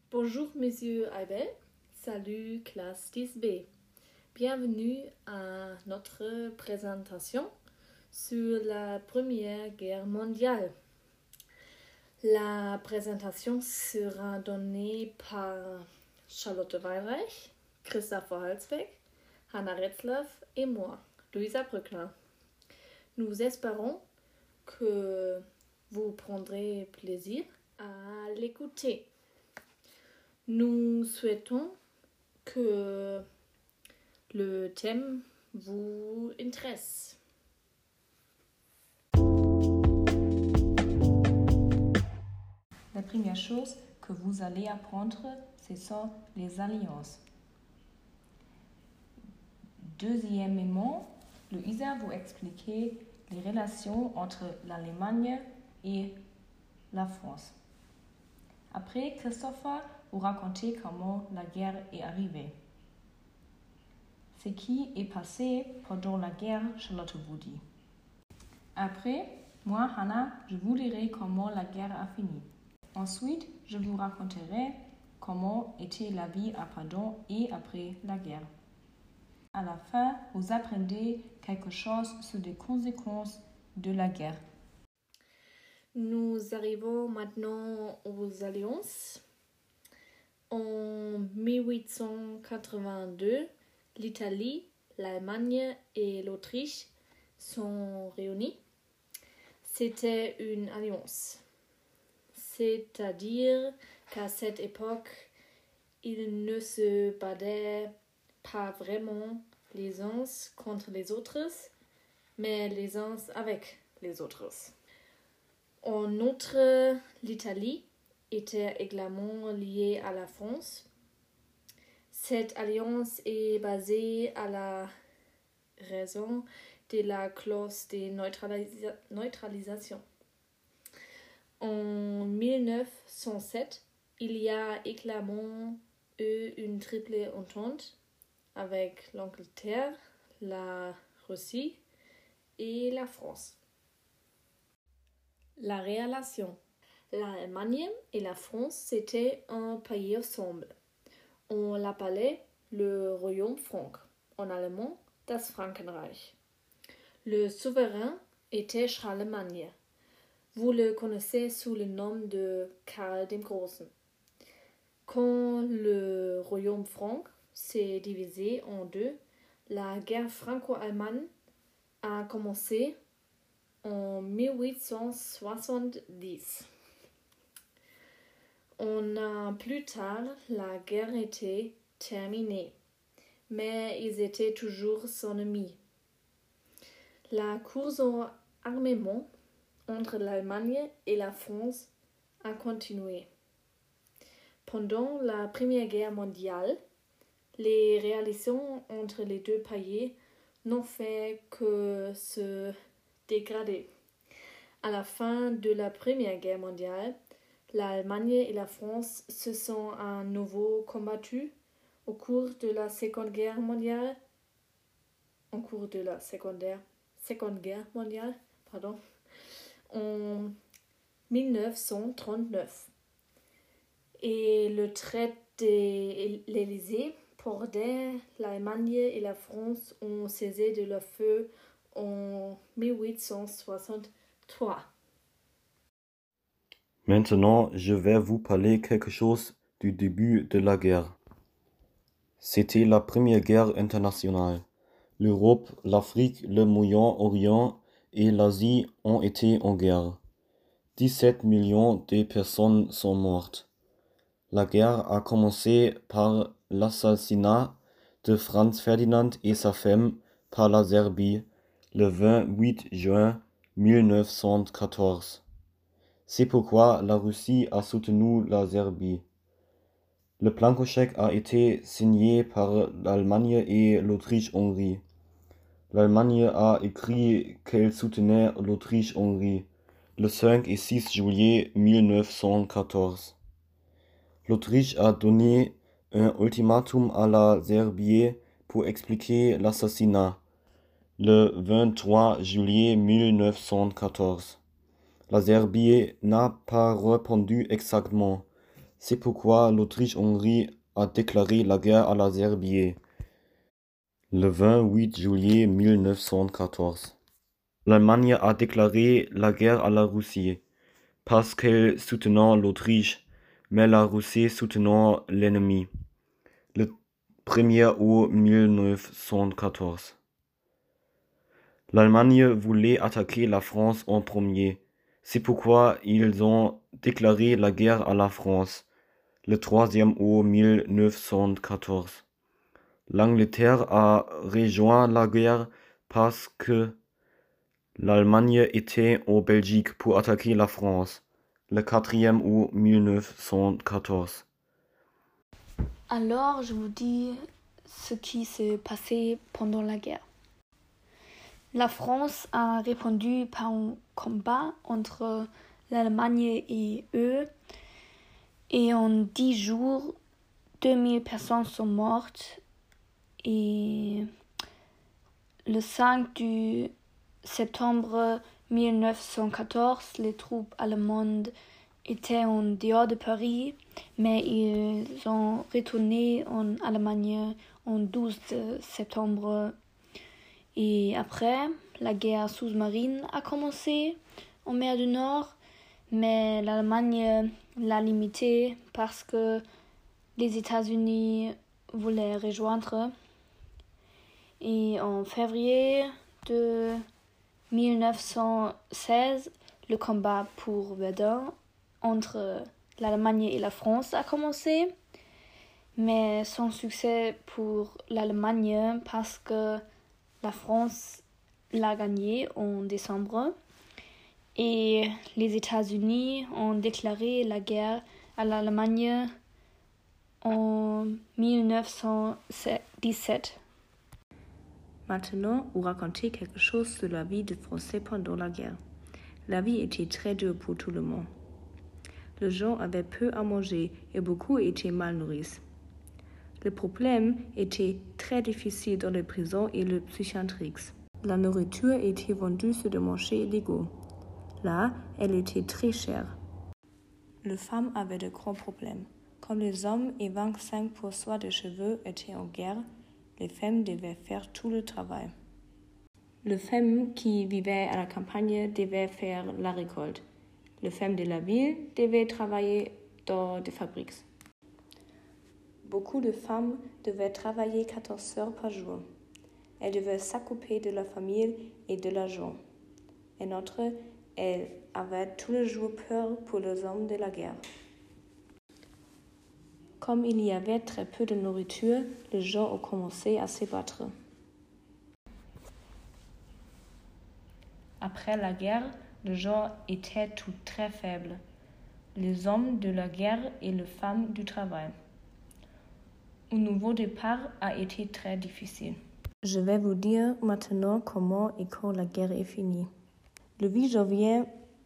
Bonjour Monsieur Aibel, salut classe 10B. Bienvenue à notre présentation sur la Première Guerre mondiale. La présentation sera donnée par Charlotte Weinreich, Christopher Holzbeck, Hannah Retzlaff et moi, Luisa Brückner. Nous espérons que vous prendrez plaisir à l'écouter. Nous souhaitons que le thème vous intéresse. La première chose que vous allez apprendre, ce sont les alliances. Deuxièmement, Luisa vous expliquer les relations entre l'Allemagne et la France. Après, Christopher vous raconter comment la guerre est arrivée. Ce qui est passé pendant la guerre, Charlotte vous dit. Après, moi, Hannah, je vous dirai comment la guerre a fini. Ensuite, je vous raconterai comment était la vie pendant et après la guerre. À la fin, vous apprendrez quelque chose sur les conséquences de la guerre. Nous arrivons maintenant aux alliances. En 1882, l'Italie, l'Allemagne et l'Autriche sont réunis. C'était une alliance. C'est-à-dire qu'à cette époque, ils ne se battaient pas vraiment les uns contre les autres, mais les uns avec les autres. En outre, l'Italie était également liée à la France. Cette alliance est basée à la raison de la clause de neutralisation. En 1907, il y a également eu une triple entente avec l'Angleterre, la Russie et la France. La relation. L'Allemagne et la France c'était un pays ensemble. On l'appelait le Royaume franc, en allemand das Frankenreich. Le souverain était Charlemagne. Vous le connaissez sous le nom de Karl dem Großen. Quand le Royaume franc s'est divisé en deux, la guerre franco-allemande a commencé en 1870. Un an plus tard, la guerre était terminée, mais ils étaient toujours ennemis. La course au armement entre l'Allemagne et la France a continué. Pendant la Première Guerre mondiale, les relations entre les deux pays n'ont fait que se dégrader. À la fin de la Première Guerre mondiale, l'Allemagne et la France se sont à nouveau combattues au cours de la Seconde Guerre mondiale. En 1939. Et le traité de l'Élysée portait l'Allemagne et la France ont cessé de leur feu en 1863. Maintenant, je vais vous parler quelque chose du début de la guerre. C'était la Première Guerre internationale. L'Europe, l'Afrique, le Moyen-Orient et l'Asie ont été en guerre. 17 millions de personnes sont mortes. La guerre a commencé par l'assassinat de Franz Ferdinand et sa femme par la Serbie le 28 juin 1914. C'est pourquoi la Russie a soutenu la Serbie. Le Blankoscheck a été signé par l'Allemagne et l'Autriche-Hongrie. L'Allemagne a écrit qu'elle soutenait l'Autriche-Hongrie le 5 et 6 juillet 1914. L'Autriche a donné un ultimatum à la Serbie pour expliquer l'assassinat le 23 juillet 1914. La Serbie n'a pas répondu exactement, C'est pourquoi l'Autriche-Hongrie a déclaré la guerre à la Serbie le 28 juillet 1914. L'Allemagne a déclaré la guerre à la Russie parce qu'elle soutenait l'Autriche, mais la Russie soutenait l'ennemi. Le 1er août 1914. L'Allemagne voulait attaquer la France en premier. C'est pourquoi ils ont déclaré la guerre à la France le 3e août 1914. L'Angleterre a rejoint la guerre parce que l'Allemagne était en Belgique pour attaquer la France le 4e août 1914. Alors, je vous dis ce qui s'est passé pendant la guerre. La France a répondu par un combat entre l'Allemagne et eux. Et en 10 jours, 2000 personnes sont mortes. Et le 5 septembre 1914, les troupes allemandes étaient en dehors de Paris, mais ils ont retourné en Allemagne en 12 septembre. Et après, la guerre sous-marine a commencé en mer du Nord, mais l'Allemagne l'a limitée parce que les États-Unis voulaient rejoindre. Et en février de 1916, le combat pour Verdun entre l'Allemagne et la France a commencé, mais sans succès pour l'Allemagne parce que la France l'a gagné en décembre et les États-Unis ont déclaré la guerre à l'Allemagne en 1917. Maintenant, vous racontez quelque chose sur la vie des Français pendant la guerre. La vie était très dure pour tout le monde. Les gens avaient peu à manger et beaucoup étaient mal nourris. Le problème était très difficile dans les prisons et les psychiatriques. La nourriture était vendue sur des marchés illégaux. Là, elle était très chère. Les femmes avaient de grands problèmes. Comme les hommes et 25% des cheveux étaient en guerre, les femmes devaient faire tout le travail. Les femmes qui vivaient à la campagne devaient faire la récolte. Les femmes de la ville devaient travailler dans des fabriques. Beaucoup de femmes devaient travailler 14 heures par jour. Elles devaient s'occuper de la famille et de l'argent. Et autre, elles avaient tous les jours peur pour les hommes de la guerre. Comme il y avait très peu de nourriture, les gens ont commencé à se battre. Après la guerre, les gens étaient tous très faibles. Les hommes de la guerre et les femmes du travail. Un nouveau départ a été très difficile. Je vais vous dire maintenant comment et quand la guerre est finie. Le 8 janvier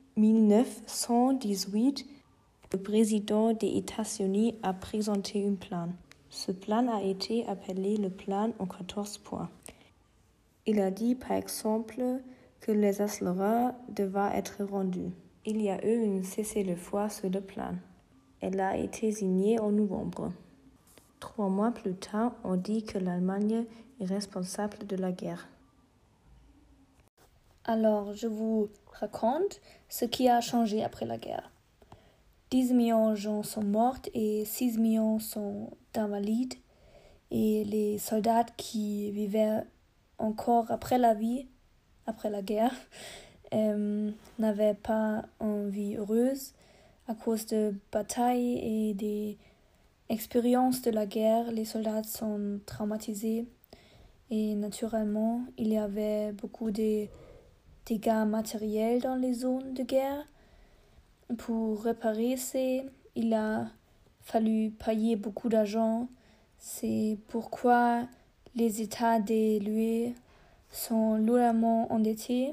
1918, le président des États-Unis a présenté un plan. Ce plan a été appelé le plan en 14 points. Il a dit par exemple que les assoldats devaient être rendus. Il y a eu un cessez-le-feu sur le plan. Elle a été signée en novembre. 3 mois plus tard, on dit que l'Allemagne est responsable de la guerre. Alors, je vous raconte ce qui a changé après la guerre. 10 millions de gens sont morts et 6 millions sont invalides. Et les soldats qui vivaient encore après la guerre, n'avaient pas une vie heureuse à cause de batailles et des expériences de la guerre. Les soldats sont traumatisés et naturellement, il y avait beaucoup de dégâts matériels dans les zones de guerre. Pour réparer ça, il a fallu payer beaucoup d'argent. C'est pourquoi les États de l'UE sont lourdement endettés.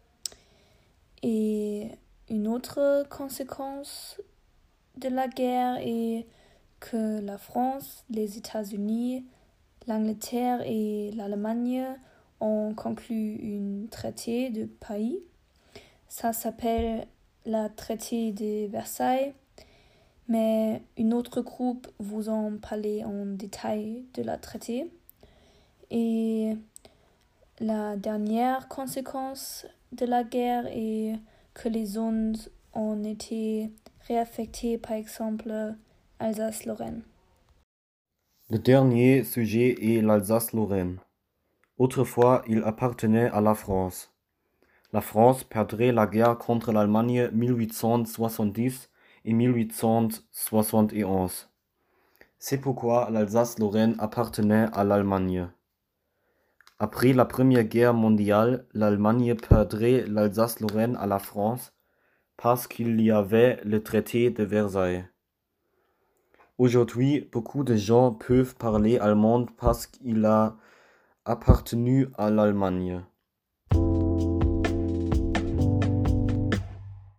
Et une autre conséquence de la guerre est que la France, les États-Unis, l'Angleterre et l'Allemagne ont conclu un traité de paix. Ça s'appelle le traité de Versailles. mais un autre groupe vous en parlé en détail de la traité. Et la dernière conséquence de la guerre est que les zones ont été réaffectées, par exemple Alsace-Lorraine. Le dernier sujet est l'Alsace-Lorraine. Autrefois, il appartenait à la France. La France perdrait la guerre contre l'Allemagne 1870 et 1871. C'est pourquoi l'Alsace-Lorraine appartenait à l'Allemagne. Après la Première Guerre mondiale, l'Allemagne perdrait l'Alsace-Lorraine à la France parce qu'il y avait le traité de Versailles. Aujourd'hui, beaucoup de gens peuvent parler allemand parce qu'il a appartenu à l'Allemagne.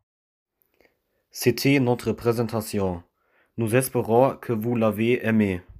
C'était notre présentation. Nous espérons que vous l'avez aimé.